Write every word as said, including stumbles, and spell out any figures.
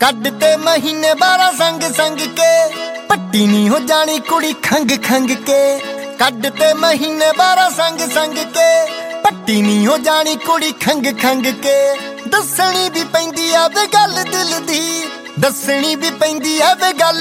ਕੱਢ ਤੇ ਮਹੀਨੇ ਬਾਰਾਂ ਸੰਗ ਸੰਗ ਕੇ ਪੱਟੀ ਨਹੀਂ ਹੋ ਜਾਣੀ ਕੁੜੀ ਖੰਗ ਖੰਗ ਕੇ ਕੱਢ ਤੇ ਮਹੀਨੇ ਬਾਰਾਂ ਸੰਗ ਸੰਗ ਕੇ ਪੱਟੀ ਨਹੀਂ ਹੋ ਜਾਣੀ ਕੁੜੀ ਖੰਗ ਖੰਗ ਕੇ ਦੱਸਣੀ ਵੀ ਪੈਂਦੀ ਆ ਵੇ ਗੱਲ ਦਿਲ ਦੀ ਦੱਸਣੀ ਵੀ ਪੈਂਦੀ ਆ ਵੇ ਗੱਲ